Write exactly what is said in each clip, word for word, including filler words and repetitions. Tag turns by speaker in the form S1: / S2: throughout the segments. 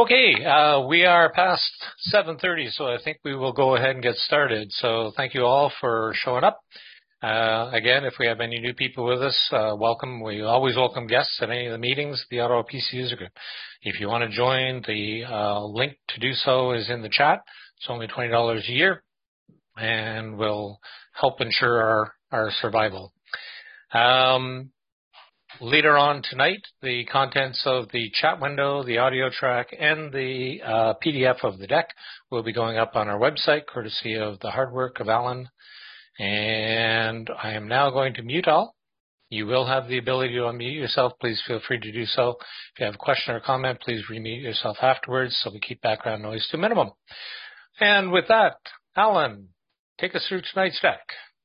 S1: Okay, uh, we are past seven thirty, so I think we will go ahead and get started. So thank you all for showing up. Uh, again, if we have any new people with us, uh, welcome. We always welcome guests at any of the meetings, the Ottawa P C User Group. If you want to join, the uh, link to do so is in the chat. It's only twenty dollars a year and will help ensure our, our survival. Um, Later on tonight, the contents of the chat window, the audio track, and the uh, P D F of the deck will be going up on our website, courtesy of the hard work of Alan. And I am now going to mute all. You will have the ability to unmute yourself. Please feel free to do so. If you have a question or comment, please remute yourself afterwards so we keep background noise to a minimum. And with that, Alan, take us through tonight's deck.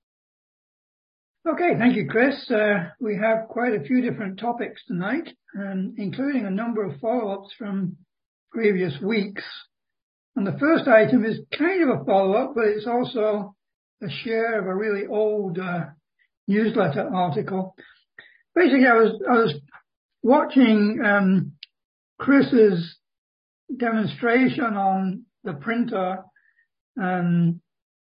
S2: Okay, thank you, Chris. Uh, we have quite a few different topics tonight, um, including a number of follow-ups from previous weeks. And the first item is kind of a follow-up, but it's also a share of a really old uh, newsletter article. Basically, I was I was watching um, Chris's demonstration on the printer. Um,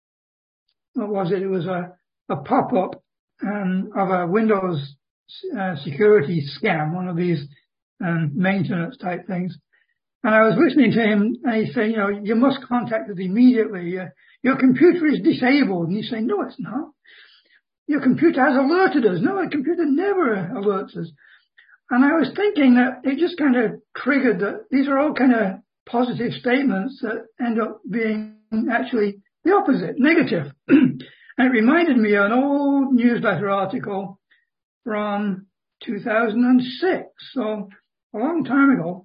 S2: what was it? It was a, a pop-up Um, of a Windows uh, security scam, one of these um, maintenance type things. And I was listening to him, and he said, you know, you must contact us immediately. Uh, your computer is disabled. And he's saying, no, it's not. Your computer has alerted us. No, the computer never alerts us. And I was thinking that it just kind of triggered that these are all kind of positive statements that end up being actually the opposite, negative. And it reminded me of an old newsletter article from two thousand six, so a long time ago.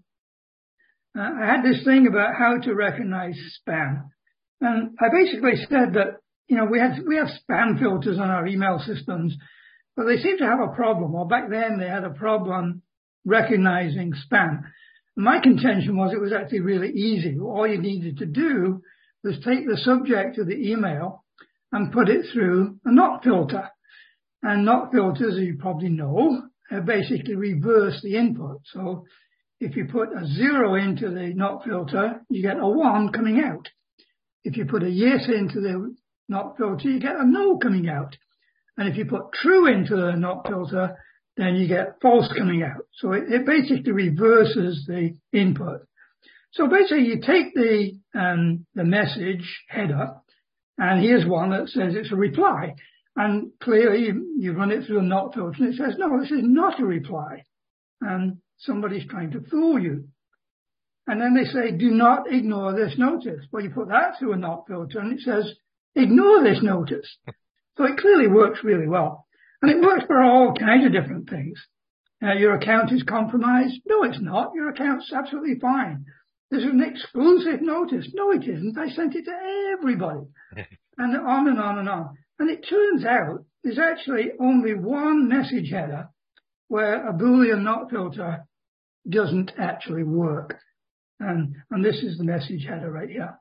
S2: Uh, I had this thing about how to recognize spam. And I basically said that, you know, we had, we have spam filters on our email systems, but they seem to have a problem. Well, back then they had a problem recognizing spam. My contention was it was actually really easy. All you needed to do was take the subject of the email and put it through a NOT filter. And NOT filters, as you probably know, uh, basically reverse the input. So if you put a zero into the NOT filter, you get a one coming out. If you put a yes into the NOT filter, you get a no coming out. And if you put true into the NOT filter, then you get false coming out. So it, it basically reverses the input. So basically you take the, um, the message header, and here's one that says it's a reply. And clearly you, you run it through a NOT filter and it says, no, this is not a reply. And somebody's trying to fool you. And then they say, do not ignore this notice. Well, you put that through a NOT filter and it says, ignore this notice. So it clearly works really well. And it works for all kinds of different things. Uh, your account is compromised. No, it's not. Your account's absolutely fine. This is an exclusive notice. No, it isn't. I sent it to everybody. And on and on and on. And it turns out there's actually only one message header where a Boolean NOT filter doesn't actually work. And, and this is the message header right here.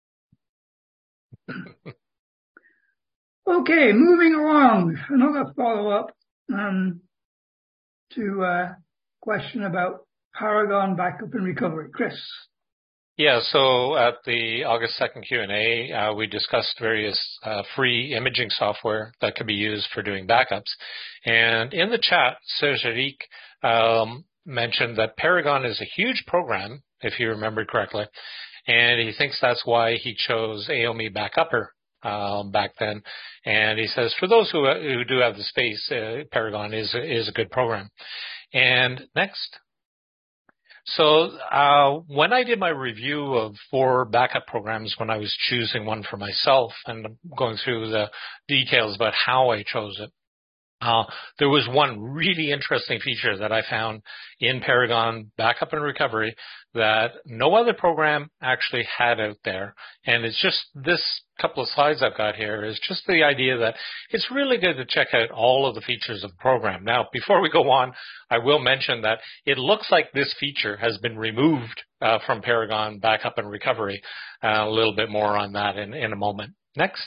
S2: Okay, moving along. Another follow-up um, to a question about Paragon Backup and Recovery. Chris.
S1: Yeah, so at the August second Q and A, uh, we discussed various uh, free imaging software that could be used for doing backups. And in the chat, Serge um, mentioned that Paragon is a huge program, if you remembered correctly, and he thinks that's why he chose Aomi Backupper um, back then. And he says, for those who who do have the space, uh, Paragon is is a good program. And next. So uh, when I did my review of four backup programs, when I was choosing one for myself and going through the details about how I chose it, uh, there was one really interesting feature that I found in Paragon Backup and Recovery that no other program actually had out there. And it's just this couple of slides I've got here is just the idea that it's really good to check out all of the features of the program. Now, before we go on, I will mention that it looks like this feature has been removed uh, from Paragon Backup and Recovery. Uh, a little bit more on that in, in a moment. Next.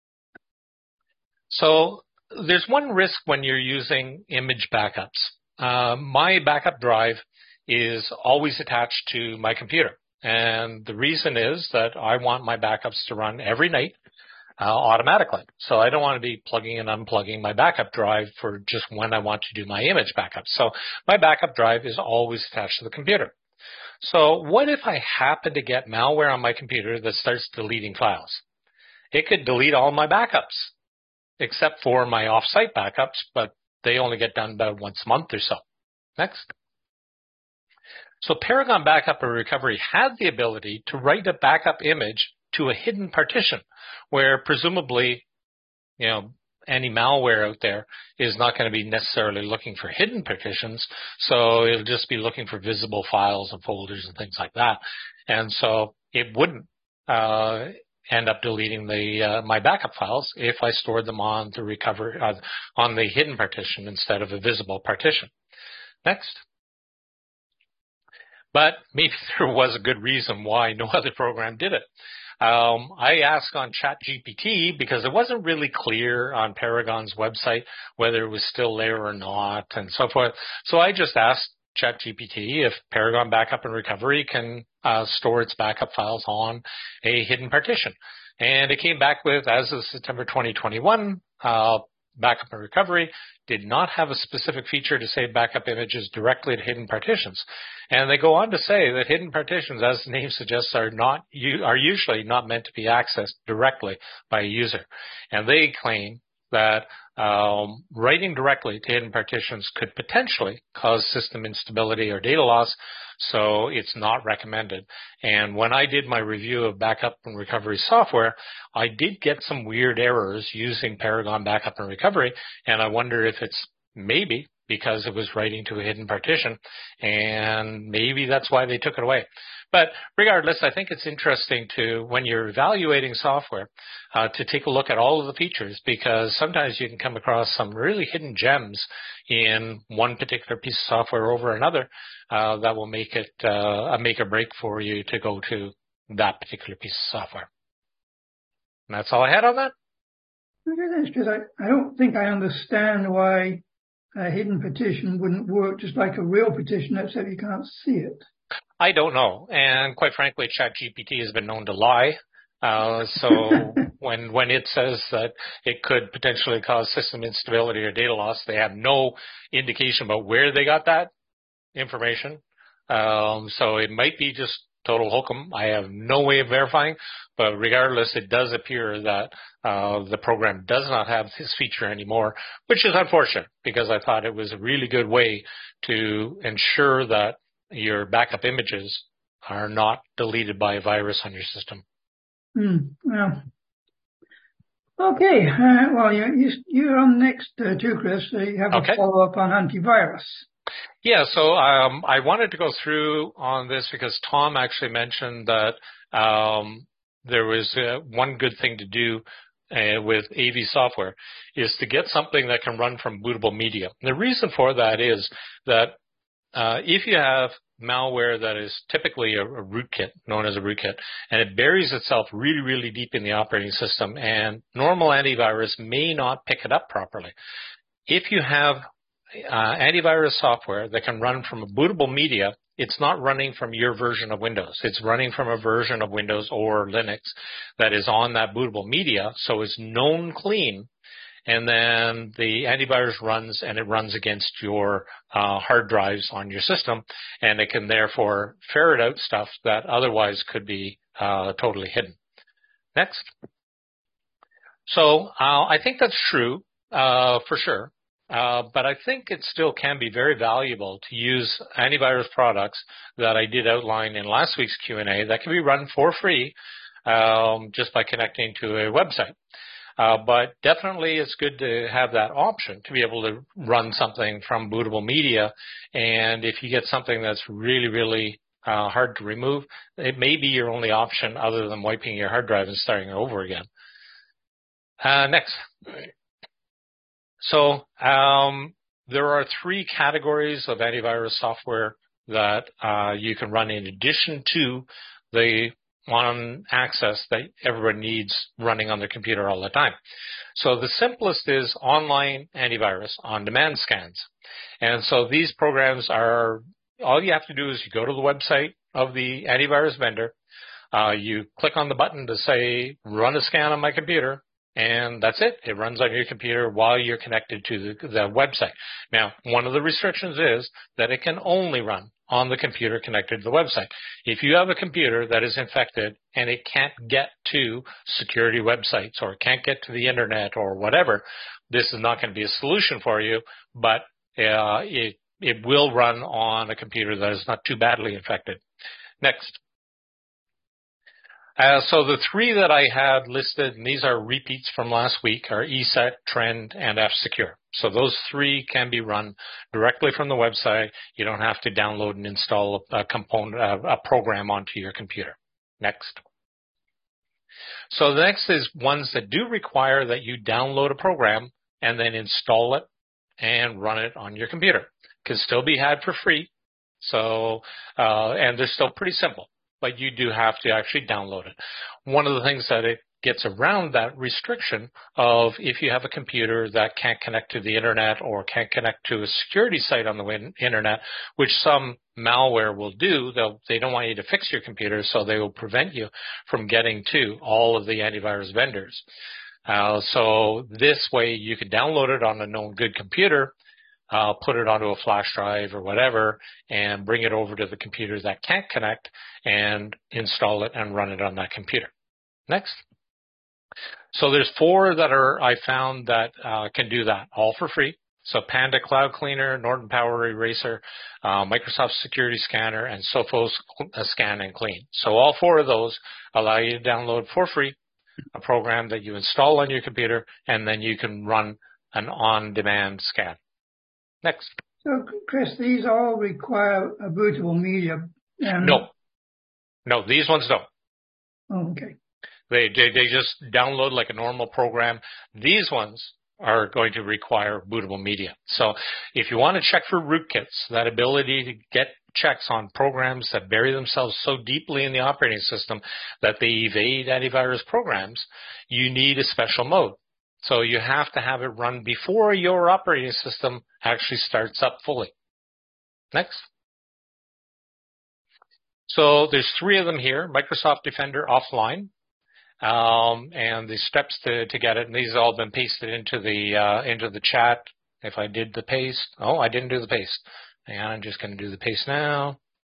S1: So there's one risk when you're using image backups. Uh, my backup drive is always attached to my computer. And the reason is that I want my backups to run every night uh, automatically. So I don't want to be plugging and unplugging my backup drive for just when I want to do my image backup. So my backup drive is always attached to the computer. So what if I happen to get malware on my computer that starts deleting files? It could delete all my backups, except for my off-site backups, but they only get done about once a month or so. Next. So Paragon Backup and Recovery had the ability to write a backup image to a hidden partition where presumably, you know, any malware out there is not going to be necessarily looking for hidden partitions. So it'll just be looking for visible files and folders and things like that. And so it wouldn't uh, end up deleting the uh, my backup files if I stored them on the recovery uh, on the hidden partition instead of a visible partition. Next. But maybe there was a good reason why no other program did it. Um, I asked on ChatGPT because it wasn't really clear on Paragon's website whether it was still there or not and so forth. So I just asked ChatGPT if Paragon Backup and Recovery can uh, store its backup files on a hidden partition. And it came back with, as of September twenty twenty-one, uh, Backup and Recovery did not have a specific feature to save backup images directly to hidden partitions. And they go on to say that hidden partitions, as the name suggests, are not are usually not meant to be accessed directly by a user. And they claim that um, writing directly to hidden partitions could potentially cause system instability or data loss, so it's not recommended. And when I did my review of backup and recovery software, I did get some weird errors using Paragon Backup and Recovery, and I wonder if it's maybe because it was writing to a hidden partition, and maybe that's why they took it away. But regardless, I think it's interesting to, when you're evaluating software, uh, to take a look at all of the features, because sometimes you can come across some really hidden gems in one particular piece of software over another uh, that will make it uh, a make or break for you to go to that particular piece of software. And that's all I had on that.
S2: Okay, that's because I, I don't think I understand why a hidden partition wouldn't work just like a real partition, except you can't see it.
S1: I don't know. And quite frankly, ChatGPT has been known to lie. Uh, so when when it says that it could potentially cause system instability or data loss, they have no indication about where they got that information. Um, so it might be just total hokum. I have no way of verifying. But regardless, it does appear that uh, the program does not have this feature anymore, which is unfortunate because I thought it was a really good way to ensure that your backup images are not deleted by a virus on your system.
S2: Hmm. Well, okay. Uh, well, you're, you're on next uh, too, Chris. So you have
S1: Okay.
S2: a follow-up on antivirus.
S1: Yeah, so um, I wanted to go through on this because Tom actually mentioned that um, there was uh, one good thing to do uh, with A V software is to get something that can run from bootable media. And the reason for that is that uh, if you have malware that is typically a, a rootkit, known as a rootkit, and it buries itself really, really deep in the operating system, and normal antivirus may not pick it up properly. If you have uh, antivirus software that can run from a bootable media, it's not running from your version of Windows. It's running from a version of Windows or Linux that is on that bootable media, so it's known clean. And then the antivirus runs, and it runs against your uh, hard drives on your system, and it can therefore ferret out stuff that otherwise could be uh, totally hidden. Next. So uh, I think that's true uh, for sure. Uh, but I think it still can be very valuable to use antivirus products that I did outline in last week's Q and A that can be run for free um, just by connecting to a website. Uh, but definitely it's good to have that option to be able to run something from bootable media. And if you get something that's really, really uh, hard to remove, it may be your only option other than wiping your hard drive and starting it over again. Uh, next. So um, there are three categories of antivirus software that uh, you can run in addition to the one access that everyone needs running on their computer all the time. So the simplest is online antivirus on-demand scans. And so these programs are all you have to do is you go to the website of the antivirus vendor, uh, you click on the button to say, run a scan on my computer, and that's it. It runs on your computer while you're connected to the, the website. Now, one of the restrictions is that it can only run on the computer connected to the website. If you have a computer that is infected and it can't get to security websites or can't get to the internet or whatever, this is not going to be a solution for you, but uh, it, it will run on a computer that is not too badly infected. Next. Uh, so the three that I had listed, and these are repeats from last week, are E S E T, Trend, and F-Secure. So those three can be run directly from the website. You don't have to download and install a component, a program onto your computer. Next. So the next is ones that do require that you download a program and then install it and run it on your computer. Can still be had for free. So, uh, and they're still pretty simple, but you do have to actually download it. One of the things that it gets around that restriction of if you have a computer that can't connect to the internet or can't connect to a security site on the internet, which some malware will do, they'll, they don't want you to fix your computer, so they will prevent you from getting to all of the antivirus vendors. Uh, so this way you can download it on a known good computer, Uh, put it onto a flash drive or whatever, and bring it over to the computer that can't connect and install it and run it on that computer. Next. So there's four that are I found that uh, can do that, all for free. So Panda Cloud Cleaner, Norton Power Eraser, uh, Microsoft Security Scanner, and Sophos Scan and Clean. So all four of those allow you to download for free a program that you install on your computer, and then you can run an on-demand scan. Next.
S2: So, Chris, these all require a bootable media. Um,
S1: no. No, these ones don't.
S2: Oh, okay.
S1: They, they they just download like a normal program. These ones are going to require bootable media. So if you want to check for rootkits, that ability to get checks on programs that bury themselves so deeply in the operating system that they evade antivirus programs, you need a special mode. So you have to have it run before your operating system actually starts up fully. Next. So there's three of them here, Microsoft Defender Offline, um, and the steps to, to get it. And these have all been pasted into the uh, into the chat. If I did the paste, oh, I didn't do the paste. Hang on, I'm just going to do the paste now.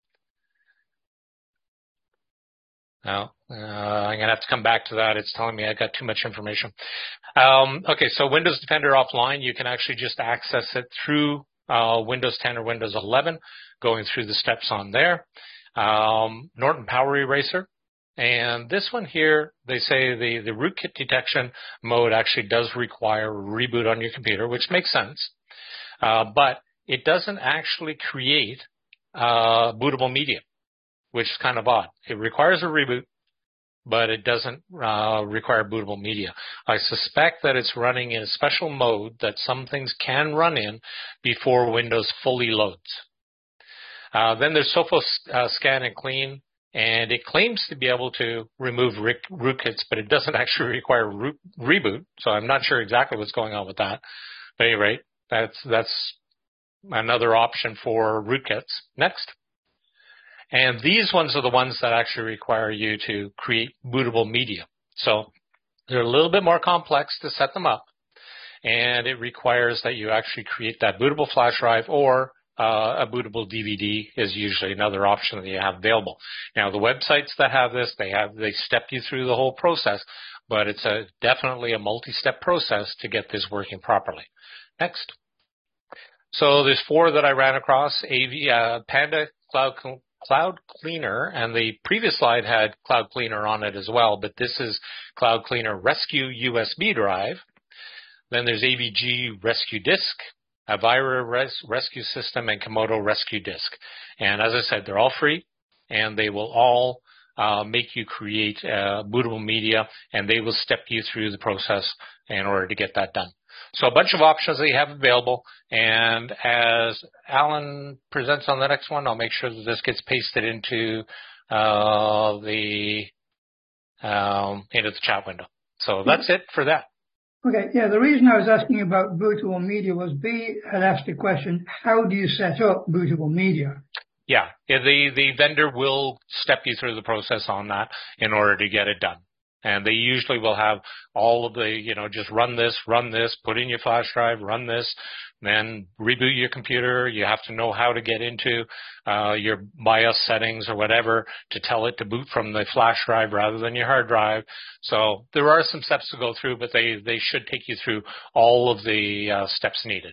S1: No, uh, I'm going to have to come back to that. It's telling me I got too much information. Um, okay, so Windows Defender Offline, you can actually just access it through uh, Windows ten or Windows eleven, going through the steps on there. Um, Norton Power Eraser. And this one here, they say the, the rootkit detection mode actually does require a reboot on your computer, which makes sense. Uh, but it doesn't actually create uh, bootable media, which is kind of odd. It requires a reboot, but it doesn't uh, require bootable media. I suspect that it's running in a special mode that some things can run in before Windows fully loads. Uh, then there's Sophos uh, Scan and Clean, and it claims to be able to remove rootkits, but it doesn't actually require root, reboot, so I'm not sure exactly what's going on with that. But at any rate, that's, that's another option for rootkits. Next. And these ones are the ones that actually require you to create bootable media. So they're a little bit more complex to set them up, and it requires that you actually create that bootable flash drive, or uh, a bootable D V D is usually another option that you have available. Now, the websites that have this, they have they step you through the whole process, but it's a definitely a multi-step process to get this working properly. Next. So there's four that I ran across: A V, uh, Panda Cloud Cloud Cleaner, and the previous slide had Cloud Cleaner on it as well, but this is Cloud Cleaner Rescue U S B drive. Then there's A V G Rescue Disk, Avira Res- Rescue System, and Komodo Rescue Disk. And as I said, they're all free, and they will all uh, make you create uh, bootable media, and they will step you through the process in order to get that done. So a bunch of options that you have available, and as Alan presents on the next one, I'll make sure that this gets pasted into uh, the um, into the chat window. So that's it for that.
S2: Okay, yeah, the reason I was asking about bootable media was B had asked the question, how do you set up bootable media?
S1: Yeah, the the vendor will step you through the process on that in order to get it done. And they usually will have all of the, you know, just run this, run this, put in your flash drive, run this, then reboot your computer. You have to know how to get into uh, your BIOS settings or whatever to tell it to boot from the flash drive rather than your hard drive. So there are some steps to go through, but they, they should take you through all of the uh, steps needed.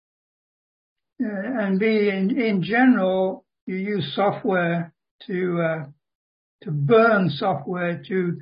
S2: Uh, and B, in, in general, you use software to uh, to burn software to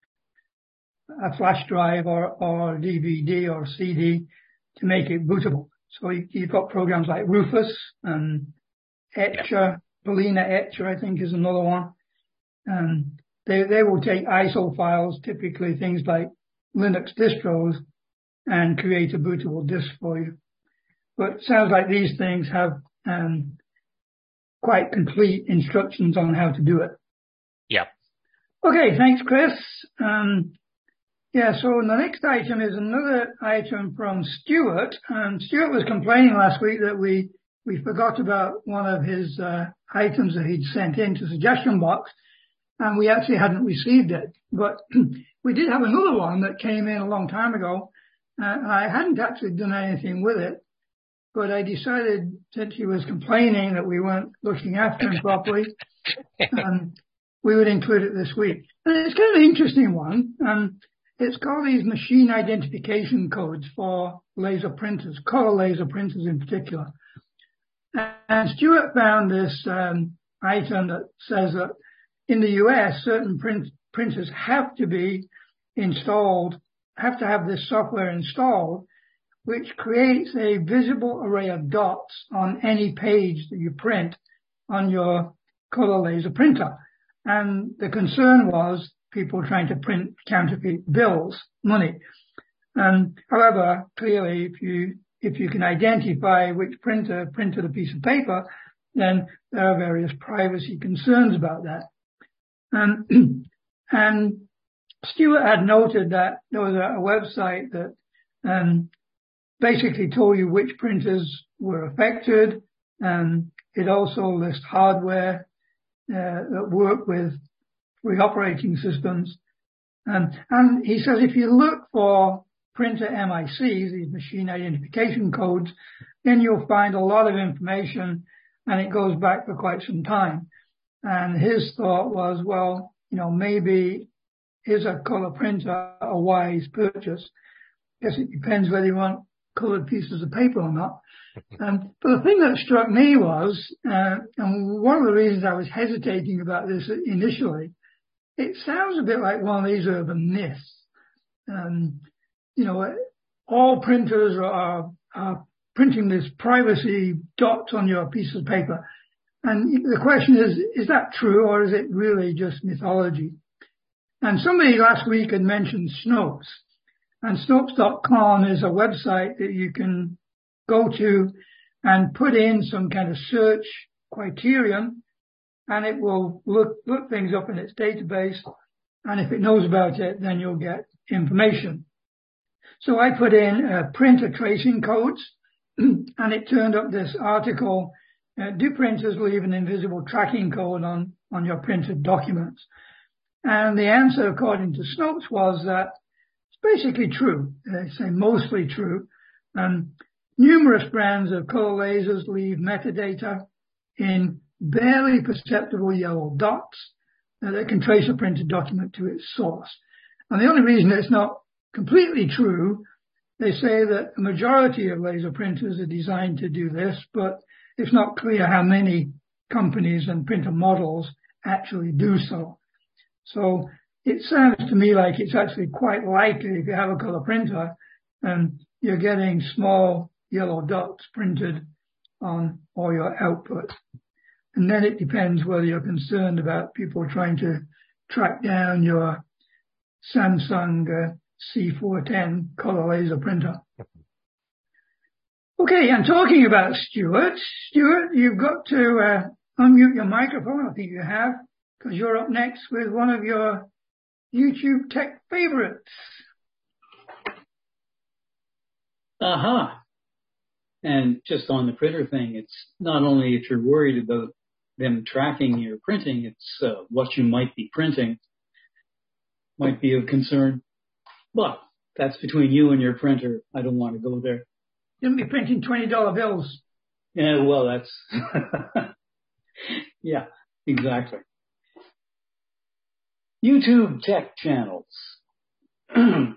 S2: a flash drive or, or D V D or C D to make it bootable. So you, you've got programs like Rufus and Etcher, Polina Etcher, I think is another one. And they, they will take I S O files, typically things like Linux distros, and create a bootable disk for you. But it sounds like these things have um, quite complete instructions on how to do it.
S1: Yeah.
S2: Okay, thanks, Chris. Um, Yeah, so the next item is another item from Stuart. Um, Stuart was complaining last week that we, we forgot about one of his uh, items that he'd sent into suggestion box, and we actually hadn't received it. But we did have another one that came in a long time ago, uh, and I hadn't actually done anything with it. But I decided, since he was complaining that we weren't looking after him properly, um, we would include it this week. And it's kind of an interesting one. Um, It's called these machine identification codes for laser printers, color laser printers in particular. And Stuart found this um, item that says that in the U S, certain print, printers have to be installed, have to have this software installed, which creates a visible array of dots on any page that you print on your color laser printer. And the concern was people trying to print counterfeit bills, money. Um, however, clearly, if you if you can identify which printer printed a piece of paper, then there are various privacy concerns about that. Um, and Stuart had noted that there was a, a website that um, basically told you which printers were affected. Um, it also lists hardware uh, that work with free operating systems. Um, and he says if you look for printer M I Cs, these machine identification codes, then you'll find a lot of information, and it goes back for quite some time. And his thought was, well, you know, maybe is a color printer a wise purchase? I guess it depends whether you want colored pieces of paper or not. Um, but the thing that struck me was, uh, and one of the reasons I was hesitating about this initially, it sounds a bit like one of these urban myths. Um, you know, all printers are, are printing this privacy dots on your piece of paper. And the question is, is that true, or is it really just mythology? And somebody last week had mentioned Snopes. And Snopes dot com is a website that you can go to and put in some kind of search criterion, and it will look, look things up in its database. And if it knows about it, then you'll get information. So I put in uh, printer tracing codes, and it turned up this article, uh, do printers leave an invisible tracking code on, on your printed documents? And the answer, according to Snopes, was that it's basically true. They say mostly true. Um, numerous brands of color lasers leave metadata in barely perceptible yellow dots that can trace a printed document to its source. And the only reason it's not completely true, they say that the majority of laser printers are designed to do this, but it's not clear how many companies and printer models actually do so. So it sounds to me like it's actually quite likely if you have a color printer and you're getting small yellow dots printed on all your output. And then it depends whether you're concerned about people trying to track down your Samsung uh, C four ten color laser printer. Okay, and talking about Stuart, Stuart, you've got to uh, unmute your microphone, I think you have, because you're up next with one of your YouTube tech favorites.
S3: Aha. Uh-huh. And just on the printer thing, it's not only if you're worried about them tracking your printing. It's uh, what you might be printing might be of concern. But that's between you and your printer. I don't want to go there.
S2: You'll be printing twenty dollar bills.
S3: Yeah, well, that's... yeah, exactly. YouTube tech channels. uh,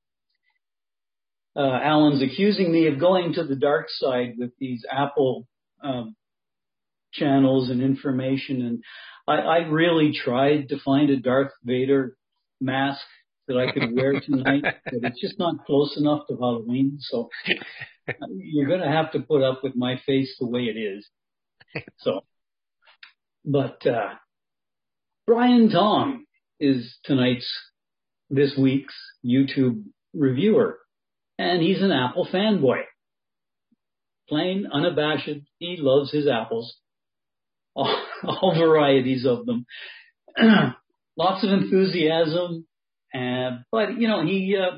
S3: Alan's accusing me of going to the dark side with these Apple um, channels and information. And I, I really tried to find a Darth Vader mask that I could wear tonight, but it's just not close enough to Halloween. So you're going to have to put up with my face the way it is. So, but uh, Brian Tong is tonight's, this week's YouTube reviewer, and he's an Apple fanboy. Plain, unabashed, he loves his apples, all, all varieties of them. Lots of enthusiasm, uh, but you know he, uh,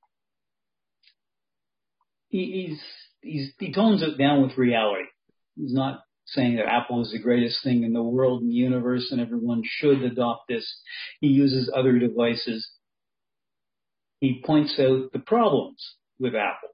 S3: he he's he's he tones it down with reality. He's not saying that Apple is the greatest thing in the world and the universe and everyone should adopt this. He uses other devices. He points out the problems with Apple.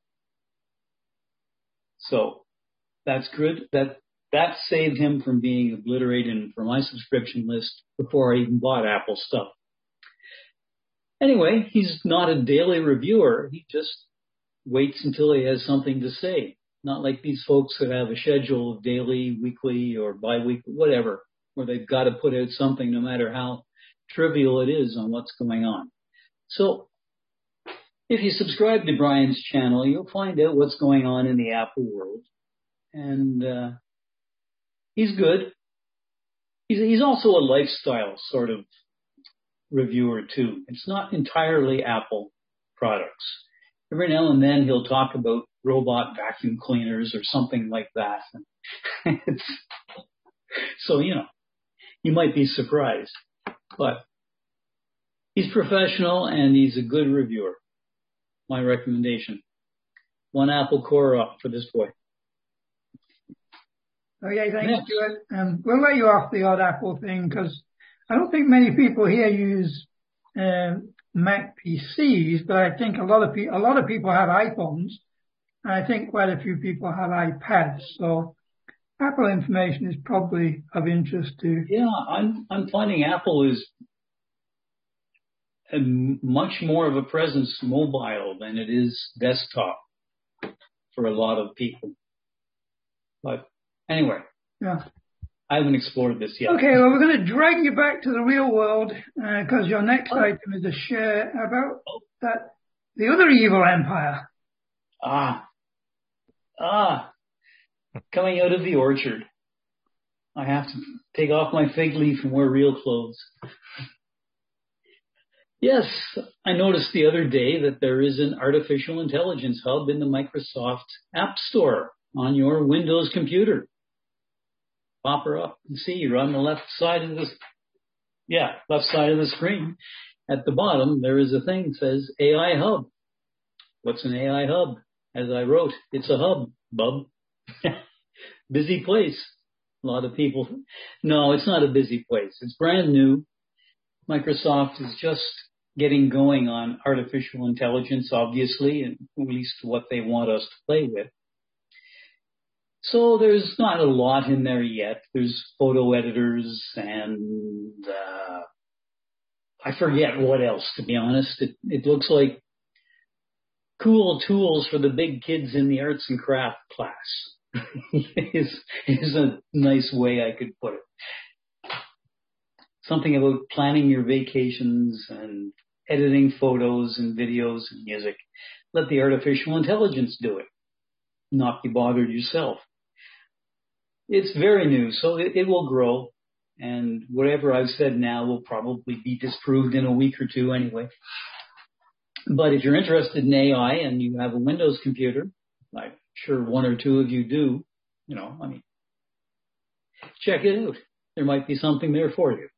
S3: So that's good. That that saved him from being obliterated from my subscription list before I even bought Apple stuff. Anyway, he's not a daily reviewer. He just waits until he has something to say. Not like these folks that have a schedule of daily, weekly, or bi-weekly, whatever, where they've got to put out something no matter how trivial it is on what's going on. So if you subscribe to Brian's channel, you'll find out what's going on in the Apple world. And uh, he's good. He's, he's also a lifestyle sort of reviewer, too. It's not entirely Apple products. Every now and then he'll talk about robot vacuum cleaners or something like that. It's, so, you know, you might be surprised. But he's professional and he's a good reviewer. My recommendation. One Apple core up for this boy.
S2: Okay, thanks, Next. Stuart. Um, we'll let you off the odd Apple thing because I don't think many people here use um, Mac P Cs, but I think a lot of people, a lot of people have iPhones, and I think quite a few people have iPads. So Apple information is probably of interest to.
S3: Yeah, I'm I'm finding Apple is a much more of a presence mobile than it is desktop for a lot of people. But anyway,
S2: yeah.
S3: I haven't explored this yet.
S2: Okay, well, we're going to drag you back to the real world because uh, your next oh. item is a share about that the other evil empire.
S3: Ah, ah, coming out of the orchard. I have to take off my fig leaf and wear real clothes. Yes, I noticed the other day that there is an artificial intelligence hub in the Microsoft App Store on your Windows computer. Pop her up and see you're on the left side of the, yeah, left side of the screen. At the bottom, there is a thing that says A I Hub. What's an A I Hub? As I wrote, it's a hub, bub. Busy place. A lot of people. No, it's not a busy place. It's brand new. Microsoft is just getting going on artificial intelligence, obviously, and at least what they want us to play with. So there's not a lot in there yet. There's photo editors and uh, I forget what else, to be honest. It, it looks like cool tools for the big kids in the arts and craft class is, is a nice way I could put it. Something about planning your vacations and editing photos and videos and music. Let the artificial intelligence do it. Not be bothered yourself. It's very new, so it, it will grow. And whatever I've said now will probably be disproved in a week or two anyway. But if you're interested in A I and you have a Windows computer, I'm sure one or two of you do, you know, I mean, check it out. There might be something there for you.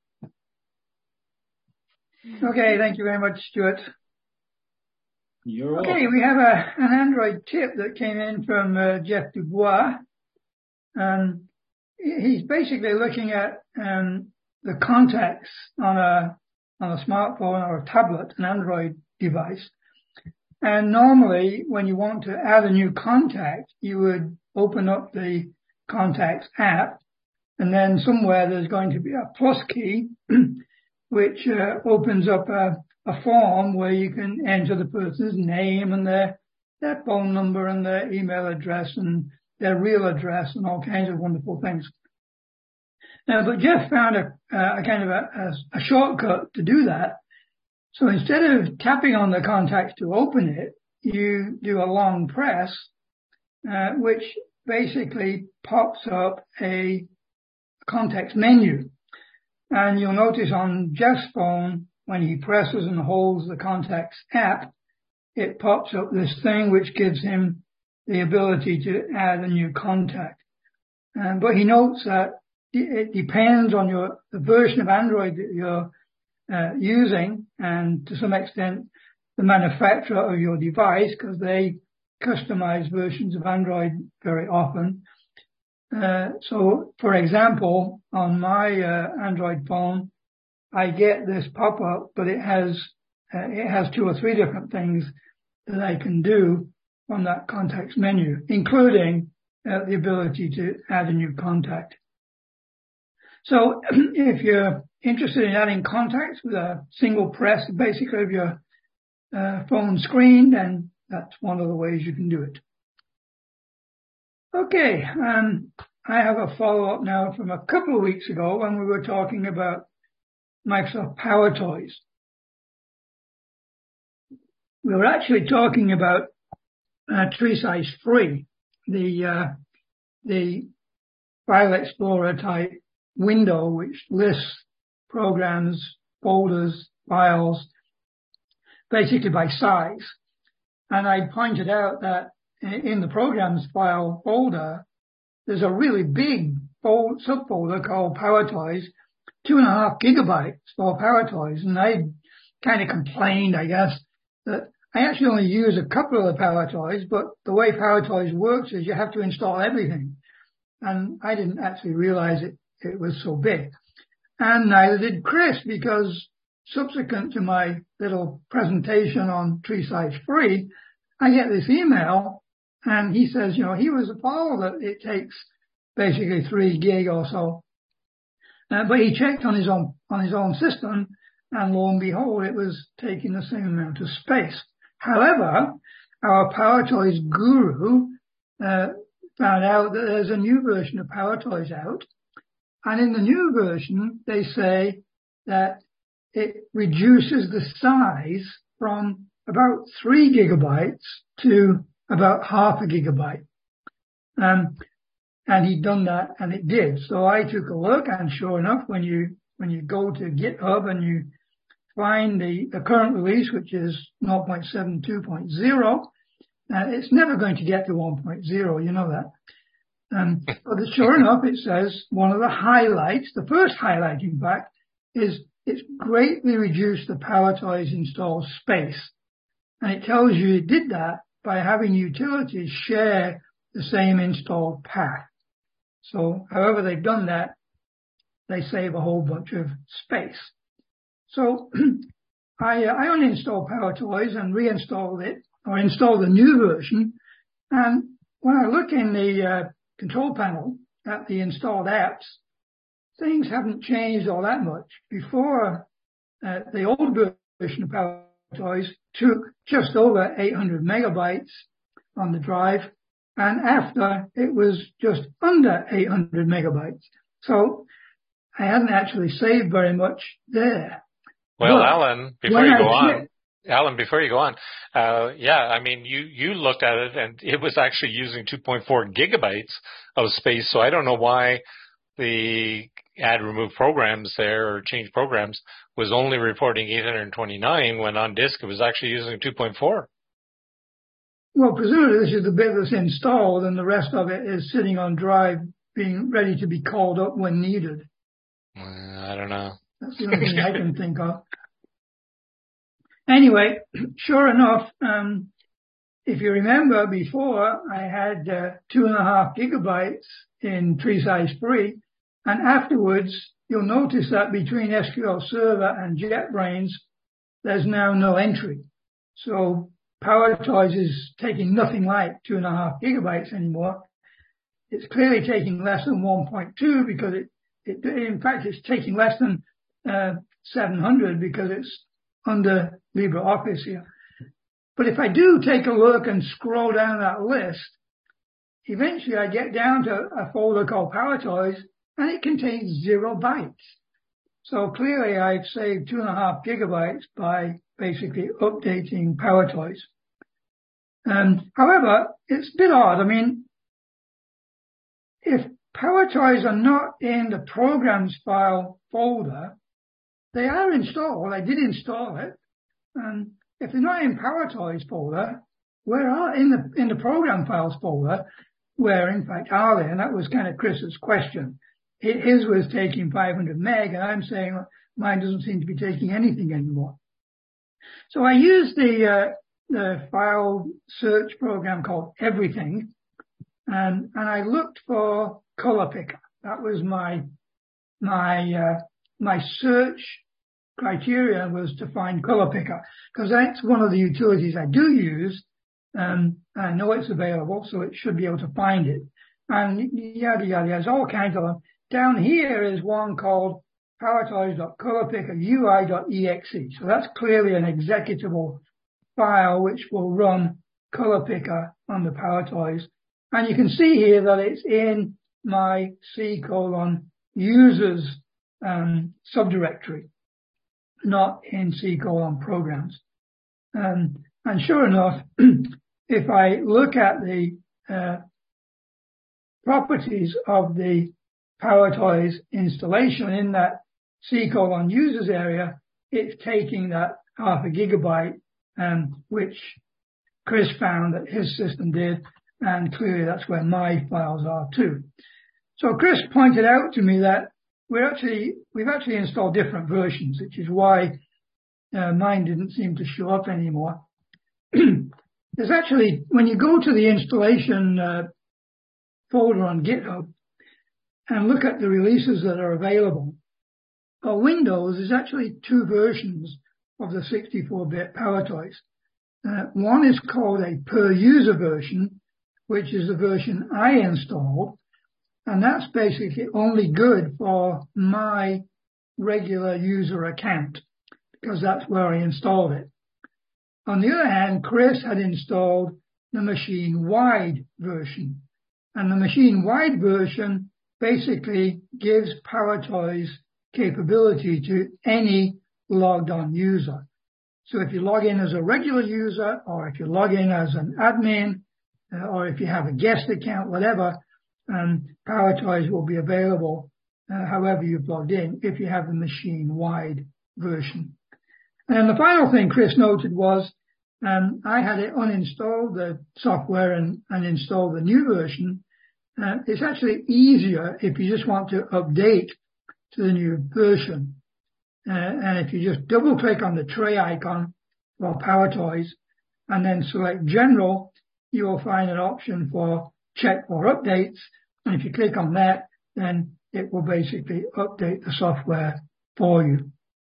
S2: Okay, thank you very much, Stuart.
S3: You're
S2: okay,
S3: welcome.
S2: We have a, an Android tip that came in from uh, Jeff Dubois. Um, he's basically looking at um, the contacts on a on a smartphone or a tablet, an Android device. And normally, when you want to add a new contact, you would open up the Contacts app, and then somewhere there's going to be a plus key, which uh, opens up a, a form where you can enter the person's name and their their phone number and their email address and their real address and all kinds of wonderful things. Uh, but Jeff found a, a kind of a, a, a shortcut to do that. So instead of tapping on the contacts to open it, you do a long press, uh, which basically pops up a context menu. And you'll notice on Jeff's phone, when he presses and holds the Contacts app, it pops up this thing which gives him the ability to add a new contact. Um, but he notes that it depends on your the version of Android that you're uh, using, and to some extent the manufacturer of your device, because they customize versions of Android very often. Uh, so, for example, on my uh, Android phone, I get this pop-up, but it has uh, it has two or three different things that I can do from that contacts menu, including uh, the ability to add a new contact. So if you're interested in adding contacts with a single press, basically of your uh, phone screen, then that's one of the ways you can do it. Okay, um, I have a follow-up now from a couple of weeks ago when we were talking about Microsoft Power Toys. We were actually talking about uh, TreeSize Free, the uh, the File Explorer type window which lists programs, folders, files, basically by size. And I pointed out that in the programs file folder, there's a really big fold, subfolder called Power Toys, two and a half gigabytes for Power Toys. And I kind of complained, I guess, that I actually only use a couple of the Power Toys, but the way Power Toys works is you have to install everything. And I didn't actually realize it, it was so big. And neither did Chris, because subsequent to my little presentation on TreeSize Free, I get this email, and he says, you know, he was appalled that it takes basically three gig or so. Uh, but he checked on his own on his own system, and lo and behold, it was taking the same amount of space. However, our Power Toys guru uh, found out that there's a new version of Power Toys out, and in the new version, they say that it reduces the size from about three gigabytes to about half a gigabyte. Um, and he'd done that, and it did. So I took a look, and sure enough, when you when you go to GitHub and you find the, the current release, which is zero point seven two point zero, uh, it's never going to get to one point zero, you know that. Um, but sure enough, it says one of the highlights, the first highlight, in fact, is it's greatly reduced the Power Toys install space. And it tells you it did that by having utilities share the same install path. So however they've done that, they save a whole bunch of space. So I, uh, I uninstalled Power Toys and reinstalled it, or installed the new version. And when I look in the uh, control panel at the installed apps, things haven't changed all that much. Before, uh, the old version of Power Toys took just over eight hundred megabytes on the drive, and after it was just under eight hundred megabytes. So I hadn't actually saved very much there.
S1: Well,
S2: but
S1: Alan, before you go
S2: I,
S1: on, Alan, before you go on, uh, yeah, I mean, you, you looked at it and it was actually using two point four gigabytes of space. So I don't know why the add remove programs there or change programs was only reporting eight hundred twenty-nine when on disk it was actually using two point four.
S2: Well, presumably this is the bit that's installed and the rest of it is sitting on drive being ready to be called up when needed.
S1: Uh, I don't know.
S2: That's the only thing I can think of. Anyway, sure enough, um, if you remember before, I had uh, two and a half gigabytes in tree size three. And afterwards, you'll notice that between S Q L Server and JetBrains, there's now no entry. So PowerToys is taking nothing like two and a half gigabytes anymore. It's clearly taking less than one point two because it, it in fact, it's taking less than uh, seven hundred because it's under LibreOffice here. But if I do take a look and scroll down that list, eventually I get down to a folder called PowerToys, and it contains zero bytes. So clearly I've saved two and a half gigabytes by basically updating PowerToys. Um, however, it's a bit odd. I mean, if PowerToys are not in the programs file folder, they are installed. I did install it. And if they're not in PowerToys folder, where are in the in the program files folder? Where in fact are they? And that was kind of Chris's question. His was taking five hundred meg, and I'm saying mine doesn't seem to be taking anything anymore. So I used the uh, the file search program called Everything, and and I looked for Color Picker. That was my my uh, my search criteria was to find Color Picker, because that's one of the utilities I do use. Um, I know it's available, so it should be able to find it. And yada yada, there's all kinds of them. Down here is one called PowerToys.ColorPicker.ui.exe. So that's clearly an executable file which will run Color Picker on the PowerToys. And you can see here that it's in my C colon users um, subdirectory, not in C colon programs. Um, and sure enough, if I look at the uh, properties of the PowerToys installation in that C colon users area, it's taking that half a gigabyte, um, which Chris found that his system did, and clearly that's where my files are too. So Chris pointed out to me that we're actually, we've actually installed different versions, which is why uh, mine didn't seem to show up anymore. There's actually, when you go to the installation uh, folder on GitHub and look at the releases that are available, for Windows, there's actually two versions of the sixty-four bit PowerToys. Uh, one is called a per user version, which is the version I installed, and that's basically only good for my regular user account, because that's where I installed it. On the other hand, Chris had installed the machine-wide version, and the machine-wide version basically gives PowerToys capability to any logged on user. So if you log in as a regular user, or if you log in as an admin, uh, or if you have a guest account, whatever, um, PowerToys will be available uh, however you've logged in if you have the machine-wide version. And the final thing Chris noted was um, I had it uninstalled the software and, and installed the new version. Uh, it's actually easier if you just want to update to the new version. Uh, and if you just double click on the tray icon for PowerToys and then select General, you will find an option for check for updates. And if you click on that, then it will basically update the software for you.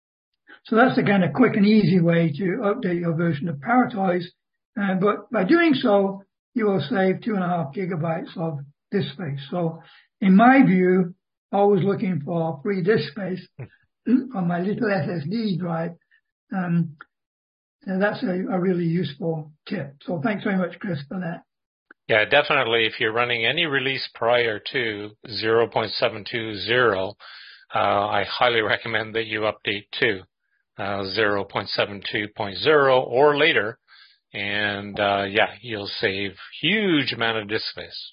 S2: So that's the kind of quick and easy way to update your version of PowerToys. Uh, but by doing so, you will save two and a half gigabytes of disk space. So in my view, always looking for free disk space on my little S S D drive. Um, and that's a, a really useful tip. So thanks very much, Chris, for that.
S1: Yeah, definitely. If you're running any release prior to zero point seven two zero, uh, I highly recommend that you update to uh, zero point seven two point zero or later. And uh, yeah, you'll save huge amount of disk space.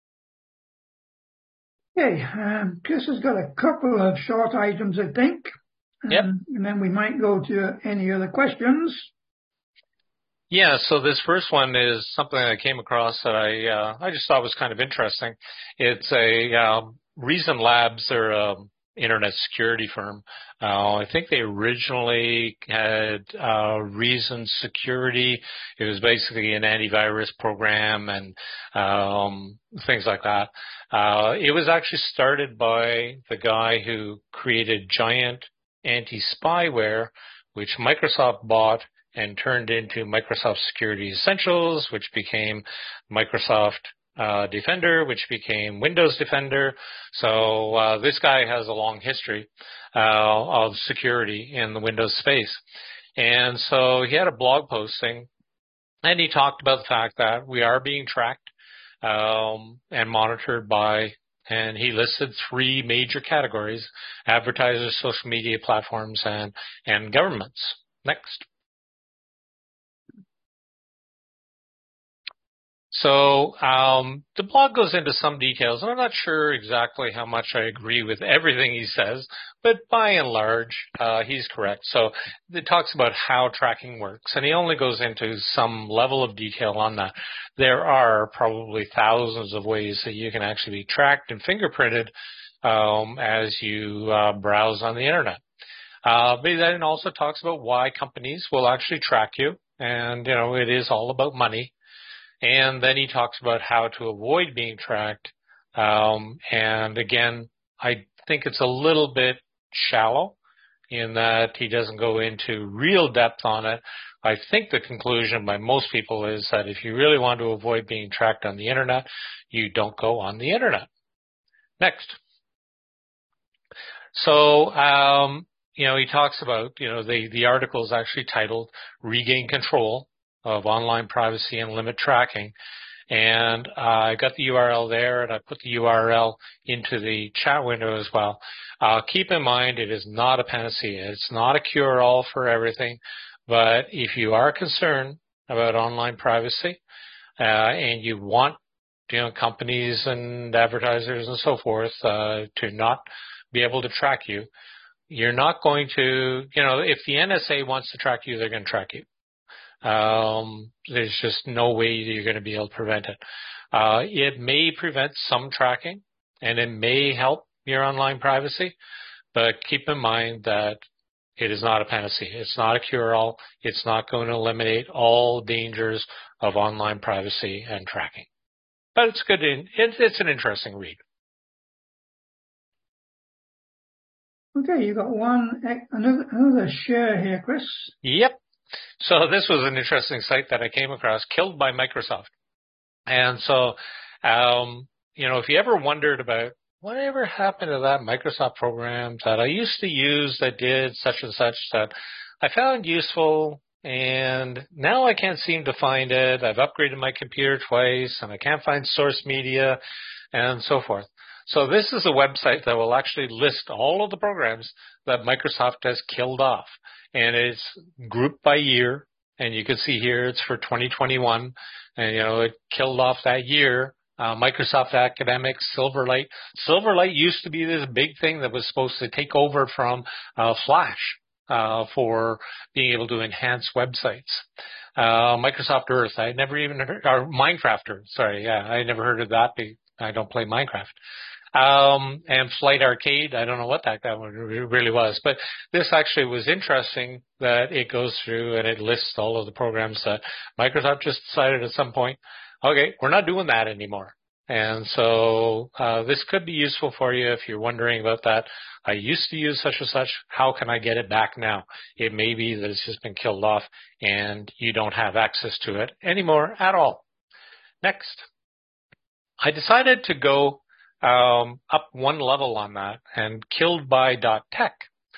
S2: Okay, um, Chris has got a couple of short items, I think. Um,
S1: yep.
S2: And then we might go to any other questions.
S1: Yeah, so this first one is something I came across that I uh, I just thought was kind of interesting. It's a um, Reason Labs or a internet security firm. Uh, I think they originally had uh, Reason Security. It was basically an antivirus program and um, things like that. Uh, it was actually started by the guy who created Giant Anti-Spyware, which Microsoft bought and turned into Microsoft Security Essentials, which became Microsoft Uh, Defender, which became Windows Defender. So uh, this guy has a long history uh, of security in the Windows space. And so he had a blog posting, and he talked about the fact that we are being tracked um, and monitored by, and he listed three major categories: advertisers, social media platforms, and, and governments. Next. So um, the blog goes into some details, and I'm not sure exactly how much I agree with everything he says, but by and large, uh, he's correct. So it talks about how tracking works, and he only goes into some level of detail on that. There are probably thousands of ways that you can actually be tracked and fingerprinted um, as you uh, browse on the internet. Uh, but he then also talks about why companies will actually track you, and, you know, it is all about money. And then he talks about how to avoid being tracked. Um, and again, I think it's a little bit shallow in that he doesn't go into real depth on it. I think the conclusion by most people is that if you really want to avoid being tracked on the internet, you don't go on the internet. Next. So, um, you know, he talks about, you know, the, the article is actually titled Regain Control of Online Privacy and Limit Tracking. And uh, I got the U R L there, and I put the U R L into the chat window as well. Uh, keep in mind, it is not a panacea. It's not a cure-all for everything. But if you are concerned about online privacy uh, and you want, you know, companies and advertisers and so forth uh, to not be able to track you, you're not going to, you know, if the N S A wants to track you, they're going to track you. Um, there's just no way that you're going to be able to prevent it. Uh, it may prevent some tracking, and it may help your online privacy, but keep in mind that it is not a panacea. It's not a cure-all. It's not going to eliminate all dangers of online privacy and tracking. But it's good. In, it's, it's an interesting read.
S2: Okay, you got one another, another share here, Chris.
S1: Yep. So this was an interesting site that I came across, Killed by Microsoft. And so, um, you know, if you ever wondered about whatever happened to that Microsoft program that I used to use that did such and such that I found useful, and now I can't seem to find it. I've upgraded my computer twice, and I can't find source media, and so forth. So this is a website that will actually list all of the programs that Microsoft has killed off. And it's grouped by year. And you can see here it's for twenty twenty-one. And, you know, it killed off that year. Uh, Microsoft Academic, Silverlight. Silverlight used to be this big thing that was supposed to take over from uh, Flash uh, for being able to enhance websites. Uh, Microsoft Earth, I never even heard, or Minecraft Earth, sorry, yeah, I never heard of that. I don't play Minecraft. Um, and Flight Arcade, I don't know what that, that one really was, but this actually was interesting that it goes through and it lists all of the programs that Microsoft just decided at some point, okay, we're not doing that anymore. And so uh, this could be useful for you if you're wondering about that. I used to use such and such. How can I get it back now? It may be that it's just been killed off and you don't have access to it anymore at all. Next. I decided to go um, up one level on that and killed by .tech.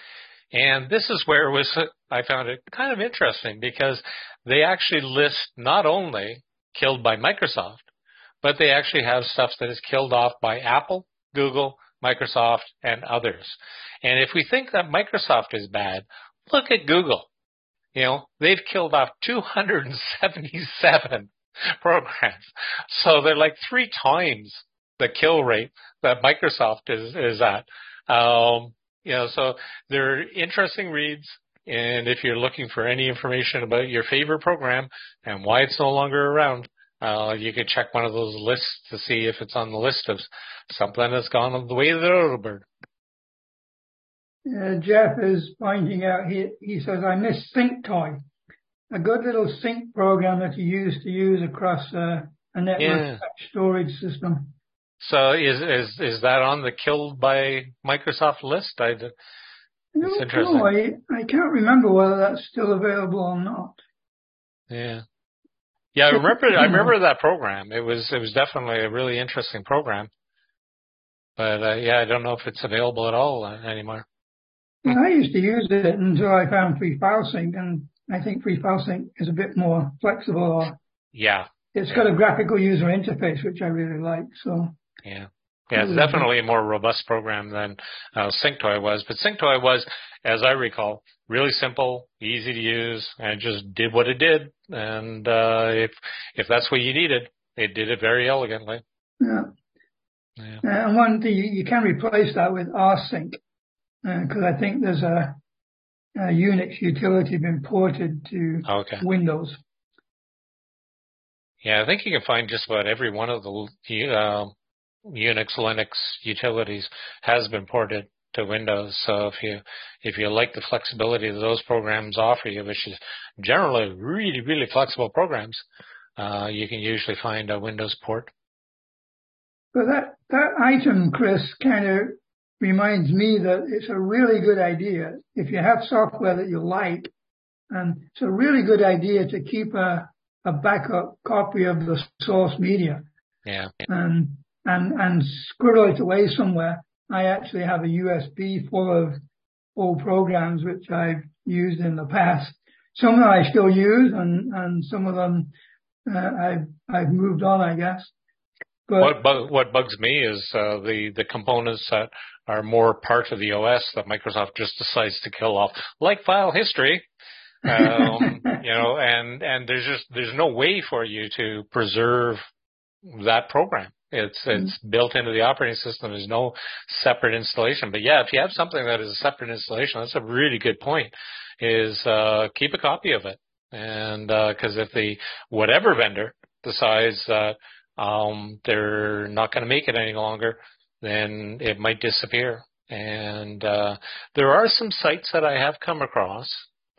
S1: And this is where it was, I found it kind of interesting because they actually list not only killed by Microsoft, but they actually have stuff that is killed off by Apple, Google, Microsoft, and others. And if we think that Microsoft is bad, look at Google. You know, they've killed off two hundred seventy-seven programs. So they're like three times the kill rate that Microsoft is, is at. Um, you know, so they're interesting reads. And if you're looking for any information about your favorite program and why it's no longer around, uh, you can check one of those lists to see if it's on the list of something that's gone the way of the little bird.
S2: uh, Jeff is pointing out, he, he says, I miss SyncToy, a good little sync program that you used to use across uh, a network
S1: Yeah.
S2: storage system.
S1: So is is is that on the killed by Microsoft list? I, it's
S2: I don't
S1: interesting.
S2: know. I, I can't remember whether that's still available or not.
S1: Yeah. Yeah, I remember I remember that program. It was it was definitely a really interesting program. But uh, yeah, I don't know if it's available at all uh, anymore.
S2: Well, I used to use it until I found Free File Sync, and I think Free File Sync is a bit more flexible, or
S1: Yeah.
S2: it's
S1: yeah.
S2: got a graphical user interface, which I really like. So
S1: Yeah. Yeah, it's definitely a more robust program than uh, SyncToy was. But SyncToy was, as I recall, really simple, easy to use, and it just did what it did. And uh, if if that's what you needed, it did it very elegantly.
S2: yeah.
S1: Yeah.
S2: And one thing, you, you can replace that with rsync, because uh, I think there's a, a Unix utility been ported to
S1: Okay.
S2: Windows.
S1: Yeah, I think you can find just about every one of the uh, Unix, Linux utilities has been ported to Windows. So if you if you like the flexibility that those programs offer you, which is generally really, really flexible programs, uh, you can usually find a Windows port.
S2: But that, that item, Chris, kind of reminds me that it's a really good idea. If you have software that you like, and it's a really good idea to keep a, a backup copy of the source media.
S1: Yeah.
S2: And, and, and squirrel it away somewhere. I actually have a U S B full of old programs which I've used in the past. Some of them I still use, and, and some of them uh, I've, I've moved on, I guess. But
S1: What bug, what bugs me is uh, the the components that are more part of the O S that Microsoft just decides to kill off, like file history. Um, you know, and and there's just there's no way for you to preserve that program. It's it's mm-hmm. built into the operating system. There's no separate installation. But yeah, if you have something that is a separate installation, that's a really good point. Is uh, keep a copy of it, and because uh, if the whatever vendor decides that um, they're not going to make it any longer, then it might disappear. And uh, there are some sites that I have come across.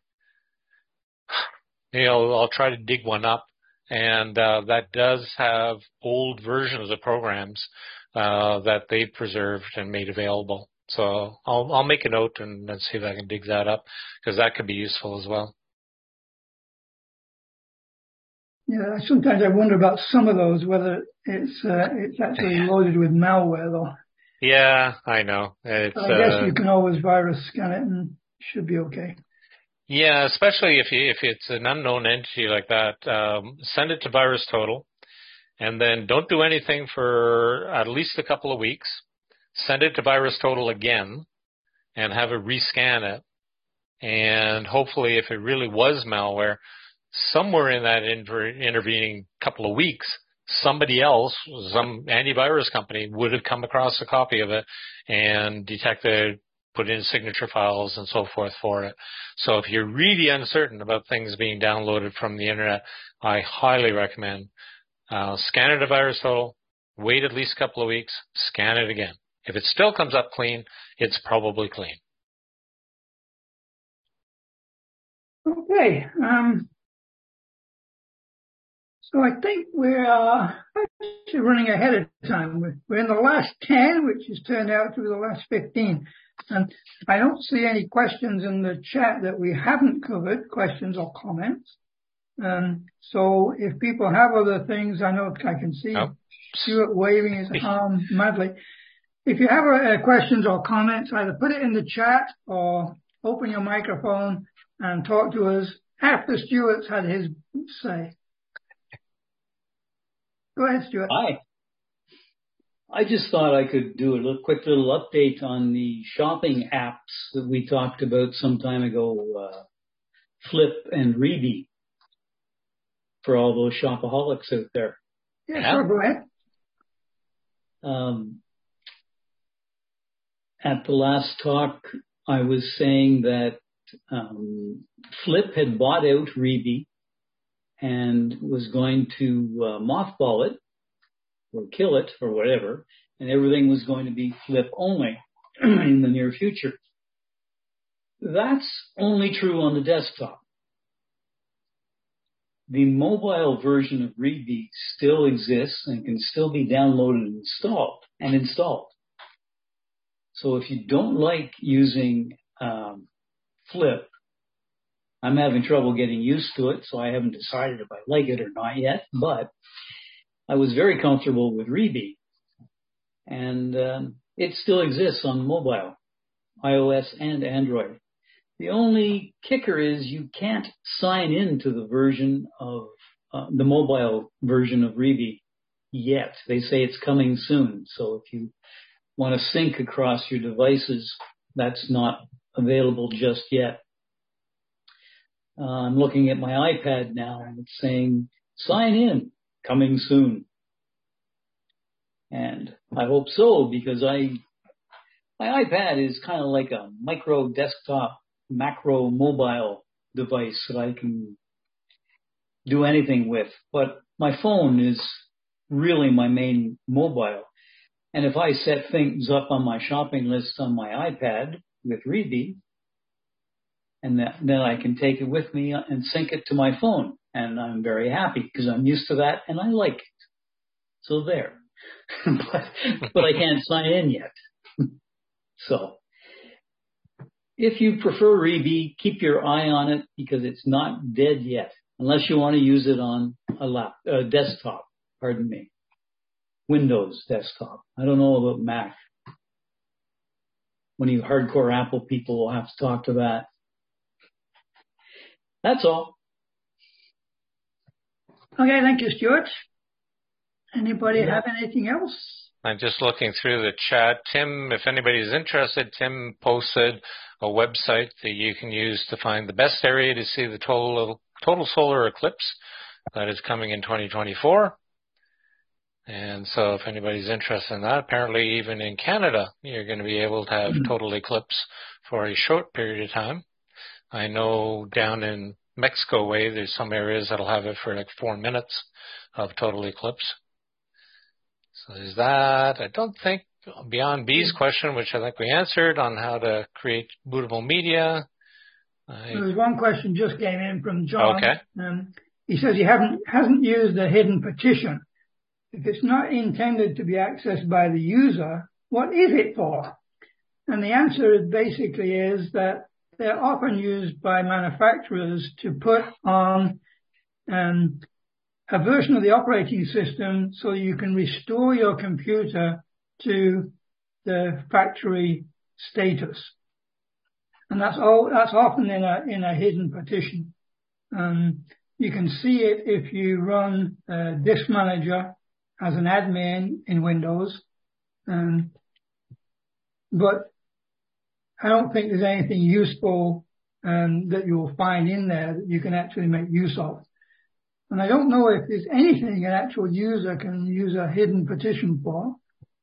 S1: You know, I'll try to dig one up, and uh, that does have old versions of programs uh, that they've preserved and made available. So I'll, I'll make a note and, and see if I can dig that up, because that could be useful as well.
S2: Yeah, sometimes I wonder about some of those, whether it's uh, it's actually loaded with malware, though.
S1: Yeah, I know. It's,
S2: I guess
S1: uh,
S2: you can always virus scan it and it should be okay.
S1: Yeah, especially if you, if it's an unknown entity like that, um, send it to VirusTotal, and then don't do anything for at least a couple of weeks. Send it to VirusTotal again, and have it rescan it. And hopefully, if it really was malware, somewhere in that inter- intervening couple of weeks, somebody else, some antivirus company, would have come across a copy of it and detected, put in signature files and so forth for it. So if you're really uncertain about things being downloaded from the internet, I highly recommend uh, scan it to VirusTotal, wait at least a couple of weeks, scan it again. If it still comes up clean, it's probably clean.
S2: Okay. Um, so I think we're uh, actually running ahead of time. We're, we're in the last ten, which has turned out to be the last fifteen. And I don't see any questions in the chat that we haven't covered, questions or comments. Um, so if people have other things, I know I can see oh. Stuart waving his arm madly. If you have uh, questions or comments, either put it in the chat or open your microphone and talk to us after Stuart's had his say. Go ahead, Stuart.
S3: Hi. I just thought I could do a little, quick little update on the shopping apps that we talked about some time ago, uh, Flip and Reedy, for all those shopaholics out there.
S2: Yeah, yeah. Sure, go ahead.
S3: Um, at the last talk, I was saying that um, Flip had bought out Reedy and was going to uh, mothball it, or kill it, or whatever, and everything was going to be Flip only in the near future. That's only true on the desktop. The mobile version of Readme still exists and can still be downloaded and installed and installed. So if you don't like using um, Flip, I'm having trouble getting used to it, so I haven't decided if I like it or not yet, but I was very comfortable with Readme, and um, it still exists on mobile, iOS and Android. The only kicker is you can't sign into the version of uh, the mobile version of Readme yet. They say it's coming soon, so if you want to sync across your devices, that's not available just yet. Uh, I'm looking at my iPad now and it's saying, sign in, coming soon. And I hope so, because I, my iPad is kind of like a micro desktop, macro mobile device that I can do anything with. But my phone is really my main mobile. And if I set things up on my shopping list on my iPad with Readme, and that, then I can take it with me and sync it to my phone. And I'm very happy because I'm used to that and I like it. So there. but, but I can't sign in yet. So if you prefer Readme, keep your eye on it because it's not dead yet, unless you want to use it on a lap, uh, desktop, pardon me, Windows desktop. I don't know about Mac. One of you hardcore Apple people will have to talk to that. That's all.
S2: Okay, thank you, Stuart. Anybody yeah. have anything else?
S1: I'm just looking through the chat. Tim, if anybody's interested, Tim posted a website that you can use to find the best area to see the total total solar eclipse that is coming in twenty twenty-four. And so if anybody's interested in that, apparently even in Canada, you're going to be able to have total eclipse for a short period of time. I know down in Mexico way, there's some areas that'll have it for like four minutes of total eclipse. So there's that. I don't think beyond B's question, which I think we answered on how to create bootable media. I...
S2: There's one question just came in from John.
S1: Okay.
S2: Um, he says he haven't hasn't used the hidden partition. If it's not intended to be accessed by the user, what is it for? And the answer is basically is that they're often used by manufacturers to put on um, a version of the operating system so you can restore your computer to the factory status. And that's all, that's often in a, in a hidden partition. Um, you can see it if you run uh, Disk Manager as an admin in Windows. Um, but I don't think there's anything useful um, that you'll find in there that you can actually make use of. And I don't know if there's anything an actual user can use a hidden partition for.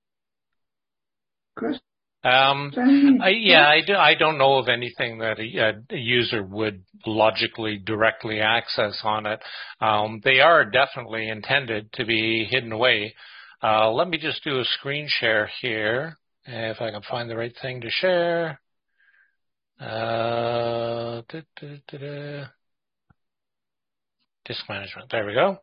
S2: Chris?
S1: Um, I, yeah, I, do, I don't know of anything that a, a user would logically directly access on it. Um, they are definitely intended to be hidden away. Uh, let me just do a screen share here, if I can find the right thing to share. Uh, da, da, da, da. Disk management. There we go.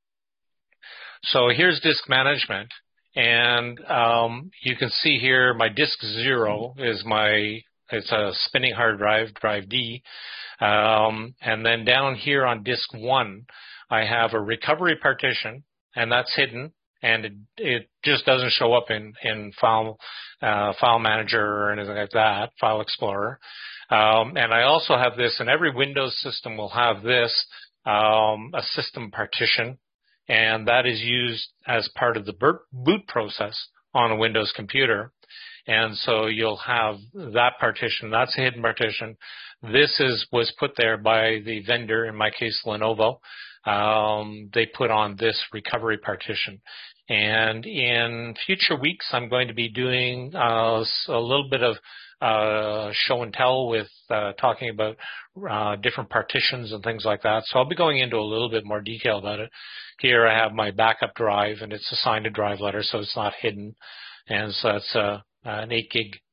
S1: So here's disk management. And um, you can see here my disk zero is my, it's a spinning hard drive, drive D. Um, and then down here on disk one, I have a recovery partition, and that's hidden. And it, it just doesn't show up in, in file, uh, file manager or anything like that, File Explorer. Um, and I also have this, and every Windows system will have this, um, a system partition. And that is used as part of the boot process on a Windows computer. And so you'll have that partition. That's a hidden partition. This is was put there by the vendor, in my case, Lenovo. Um, they put on this recovery partition. And in future weeks, I'm going to be doing uh, a little bit of uh, show and tell with uh, talking about uh, different partitions and things like that. So I'll be going into a little bit more detail about it. Here I have my backup drive, and it's assigned a drive letter, so it's not hidden. And so that's uh, an eight gig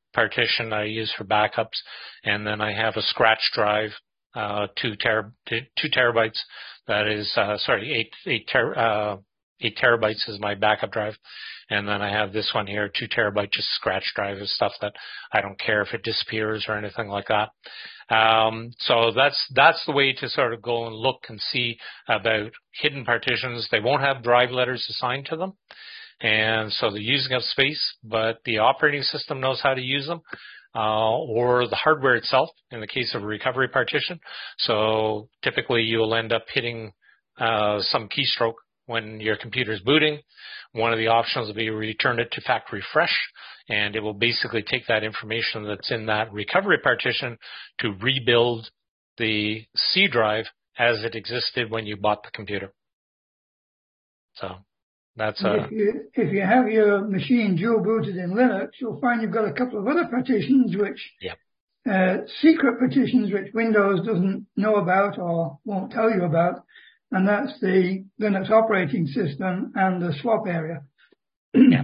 S1: partition I use for backups, and then I have a scratch drive, uh, two ter two terabytes. That is, uh, sorry, eight eight ter uh, eight terabytes is my backup drive, and then I have this one here, two terabyte just scratch drive of stuff that I don't care if it disappears or anything like that. Um, so that's that's the way to sort of go and look and see about hidden partitions. They won't have drive letters assigned to them. And so they're using up space, but the operating system knows how to use them, uh, or the hardware itself in the case of a recovery partition. So typically you'll end up hitting uh, some keystroke when your computer is booting. One of the options will be return it to factory fresh, and it will basically take that information that's in that recovery partition to rebuild the C drive as it existed when you bought the computer. So that's a...
S2: If you, if you have your machine dual booted in Linux, you'll find you've got a couple of other partitions which,
S1: yep.
S2: uh, secret partitions which Windows doesn't know about or won't tell you about, and that's the Linux operating system and the swap area.
S1: Yeah.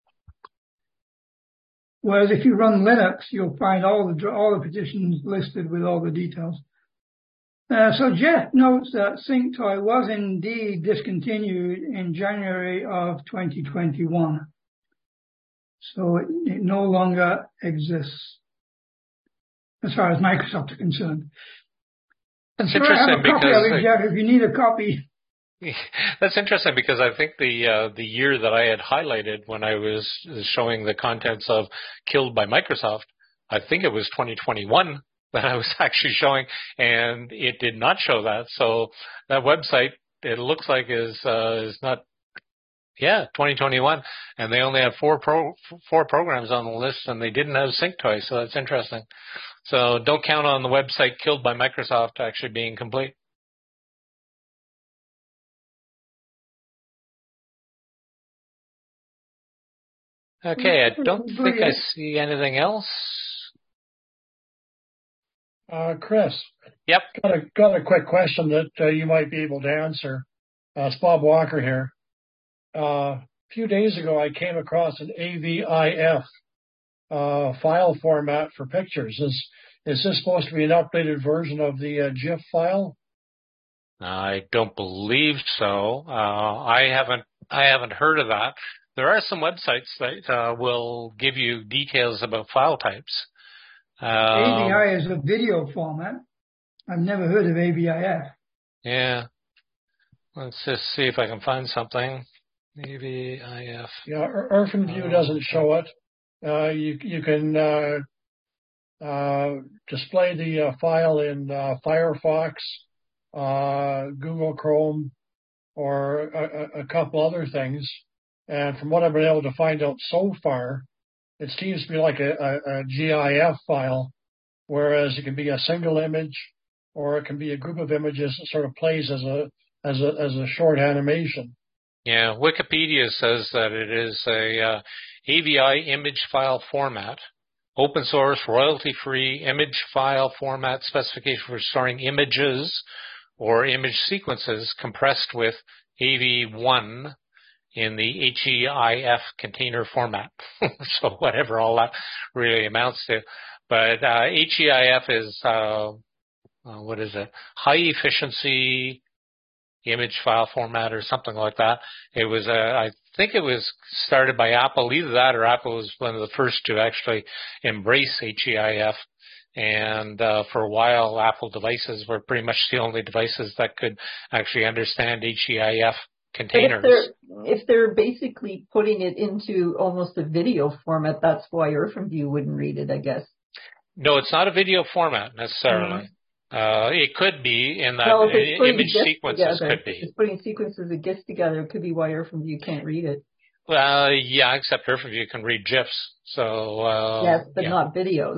S2: Whereas if you run Linux, you'll find all the all the partitions listed with all the details. Uh, so Jeff notes that SyncToy was indeed discontinued in January of twenty twenty-one. So it, it no longer exists as far as Microsoft is concerned.
S1: That's
S2: sure,
S1: interesting
S2: I have a copy
S1: because
S2: of it, Jeff, if you need a copy.
S1: That's interesting because I think the uh, the year that I had highlighted when I was showing the contents of Killed by Microsoft, I think it was twenty twenty-one. That I was actually showing, and it did not show that. So that website, it looks like is uh, is not, yeah, twenty twenty-one, and they only have four pro four programs on the list, and they didn't have SyncToy. So that's interesting. So don't count on the website Killed by Microsoft actually being complete. Okay, I don't think I see anything else.
S4: Uh, Chris.
S1: Yep.
S4: Got a, got a quick question that uh, you might be able to answer. Uh, it's Bob Walker here. Uh, a few days ago, I came across an A V I F uh, file format for pictures. Is is this supposed to be an updated version of the uh, GIF file?
S1: I don't believe so. Uh, I haven't I haven't heard of that. There are some websites that uh, will give you details about file types. Um,
S2: A V I is a video format. I've never heard of A V I F.
S1: Yeah. Let's just see if I can find something. A V I F.
S4: Yeah, OrphanView uh, doesn't show it. Uh, you you can uh, uh, display the uh, file in uh, Firefox, uh, Google Chrome, or a, a couple other things. And from what I've been able to find out so far, it seems to be like a, a, a GIF file, whereas it can be a single image or it can be a group of images that sort of plays as a as a as a short animation.
S1: Yeah, Wikipedia says that it is a uh, A V I image file format, open source, royalty-free image file format specification for storing images or image sequences compressed with A V one in the H E I F container format. So whatever all that really amounts to. But uh, H E I F is, uh, uh, what is it, high efficiency image file format or something like that. It was, uh, I think it was started by Apple. Either that or Apple was one of the first to actually embrace H E I F. And uh, for a while, Apple devices were pretty much the only devices that could actually understand H E I F containers.
S5: But if they're, if they're basically putting it into almost a video format, that's why OrphanView wouldn't read it, I guess.
S1: No, it's not a video format necessarily. Mm-hmm. Uh, it could be in that
S5: no, if
S1: image sequences
S5: together,
S1: could be.
S5: If it's putting sequences of GIFs together, it could be why OrphanView can't read it.
S1: Well, yeah, except OrphanView can read GIFs. So uh,
S5: yes, but
S1: yeah.
S5: not videos.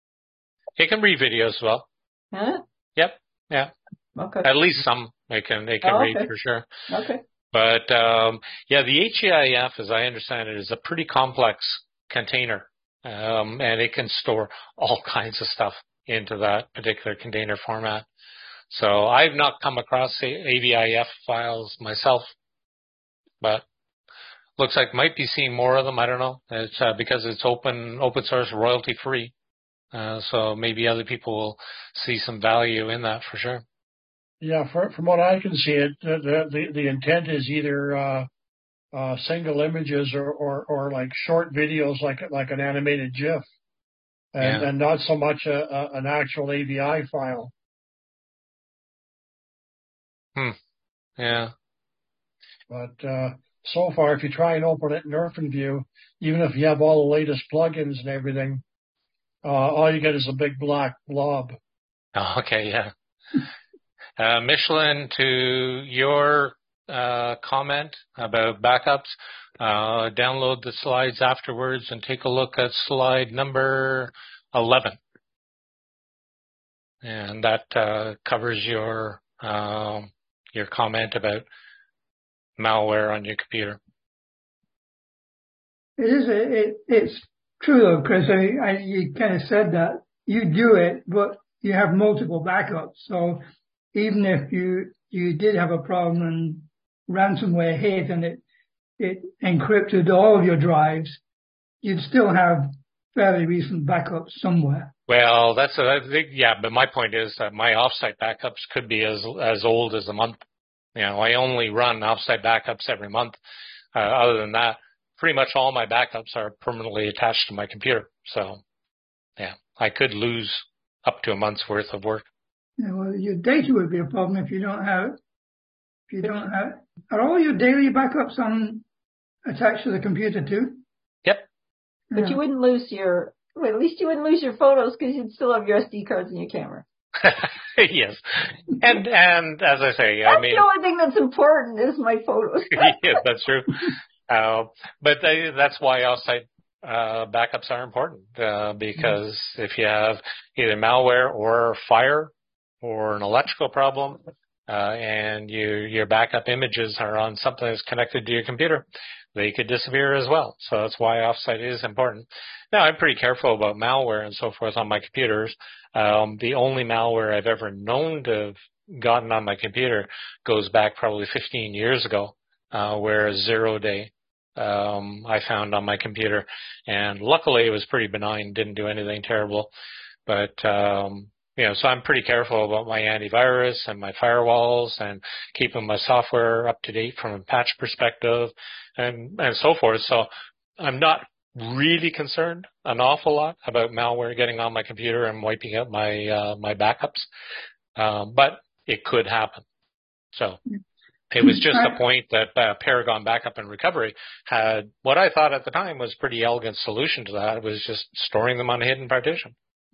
S1: It can read videos as well.
S5: Huh?
S1: Yep. Yeah.
S5: Okay.
S1: At least some it can it can
S5: oh,
S1: read
S5: okay.
S1: for sure.
S5: Okay.
S1: But um, yeah, the H E I F, as I understand it, is a pretty complex container, um, and it can store all kinds of stuff into that particular container format. So I've not come across A V I F files myself, but looks like might be seeing more of them. I don't know. It's uh, because it's open, open source, royalty free. Uh, so maybe other people will see some value in that for sure.
S4: Yeah, for, from what I can see, it the the, the intent is either uh, uh, single images or, or, or like short videos, like like an animated GIF, and,
S1: Yeah.
S4: and not so much a, a, an actual A V I file.
S1: Hmm. Yeah.
S4: But uh, so far, if you try and open it in OrphanView, even if you have all the latest plugins and everything, uh, all you get is a big black blob.
S1: Oh, okay. Yeah. Uh, Michelin, to your uh, comment about backups, uh, download the slides afterwards and take a look at slide number eleven. And that uh, covers your uh, your comment about malware on your computer.
S2: It is. It, it's true though, Chris. I, I, you kind of said that you do it, but you have multiple backups. So even if you you did have a problem and ransomware hit and it it encrypted all of your drives, you'd still have fairly recent backups somewhere.
S1: Well, that's a, yeah, but my point is that my offsite backups could be as as old as a month. You know, I only run offsite backups every month. Uh, other than that, pretty much all my backups are permanently attached to my computer. So, yeah, I could lose up to a month's worth of work.
S2: Yeah, well, your data would be a problem if you don't have. If you don't have, are all your daily backups on attached to the computer too?
S1: Yep.
S5: But
S2: Yeah.
S5: you wouldn't lose your. Well, at least you wouldn't lose your photos because you'd still have your S D cards in your camera.
S1: Yes, and and as I say,
S5: That's
S1: I mean,
S5: the only thing that's important is my photos.
S1: yes, that's true. Uh, but they, that's why offsite uh, backups are important uh, because mm-hmm. if you have either malware or fire or an electrical problem, uh, and your your backup images are on something that's connected to your computer, they could disappear as well. So that's why offsite is important. Now, I'm pretty careful about malware and so forth on my computers. Um, the only malware I've ever known to have gotten on my computer goes back probably fifteen years ago, uh, where a zero day um, I found on my computer. And luckily, it was pretty benign, didn't do anything terrible. But, um, you know, so I'm pretty careful about my antivirus and my firewalls and keeping my software up to date from a patch perspective and, and so forth. So I'm not really concerned an awful lot about malware getting on my computer and wiping out my uh, my backups, um, but it could happen. So it was just a point that uh, Paragon Backup and Recovery had what I thought at the time was a pretty elegant solution to that. It was just storing them on a hidden partition.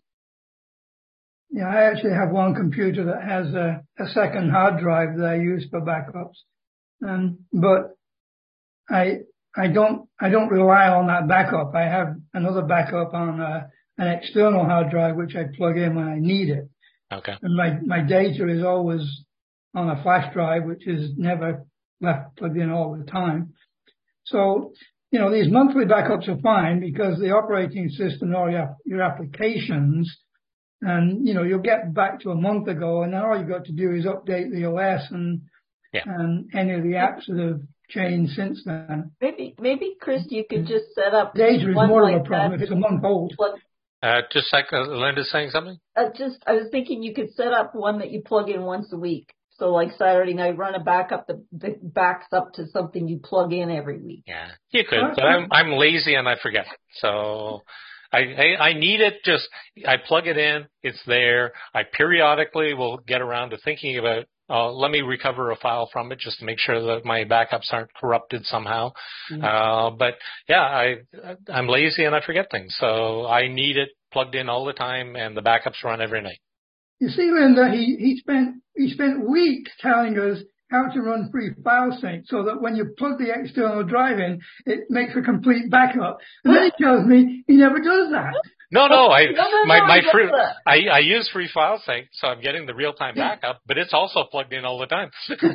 S2: Yeah, I actually have one computer that has a, a second hard drive that I use for backups, um, but I. I don't, I don't rely on that backup. I have another backup on a, an external hard drive, which I plug in when I need it.
S1: Okay.
S2: And my, my data is always on a flash drive, which is never left plugged in all the time. So, you know, these monthly backups are fine because the operating system or your, your applications, and, you know, you'll get back to a month ago and then all you've got to do is update the O S and, yeah. and any of the apps that have changed since then.
S5: Maybe, maybe Chris, you could just set up.
S2: Data is more like of a problem if it's a month old.
S1: Uh, just like uh, Linda's saying something?
S5: Uh, just, I was thinking you could set up one that you plug in once a week. So like Saturday night, run a backup that, that backs up to something you plug in every week.
S1: Yeah, you could, but I'm, I'm lazy and I forget. So I, I, I need it just, I plug it in, it's there. I periodically will get around to thinking about Uh, let me recover a file from it just to make sure that my backups aren't corrupted somehow. Mm-hmm. Uh, but yeah, I, I'm lazy and I forget things. So I need it plugged in all the time and the backups run every night.
S2: You see, Linda, he, he spent, he spent weeks telling us how to run free file sync so that when you plug the external drive in, it makes a complete backup. And then he tells me he never does that.
S1: No, no, I,
S5: no, no,
S1: my,
S5: no,
S1: my free, I, I use free file sync, so I'm getting the real-time backup, but it's also plugged in all the time.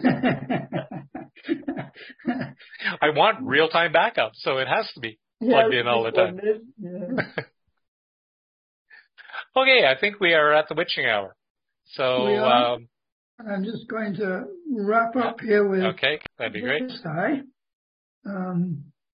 S1: I want real-time backup, so it has to be plugged yes, in all the time. Yeah. Okay, I think we are at the witching hour. So,
S2: we are.
S1: um,
S2: I'm just going to wrap up here with
S1: okay, that'd be great.
S2: This guy. Um,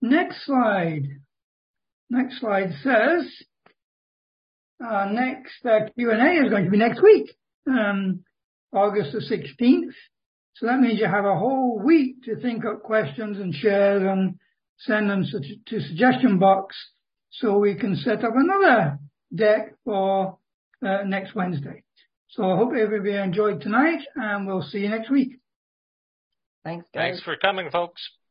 S2: Next slide. Next slide says, uh, next uh, Q and A is going to be next week, um, August the sixteenth. So that means you have a whole week to think up questions and share them, send them to suggestion box so we can set up another deck for uh, next Wednesday. So I hope everybody enjoyed tonight, and we'll see you next week.
S5: Thanks, guys.
S1: Thanks for coming, folks.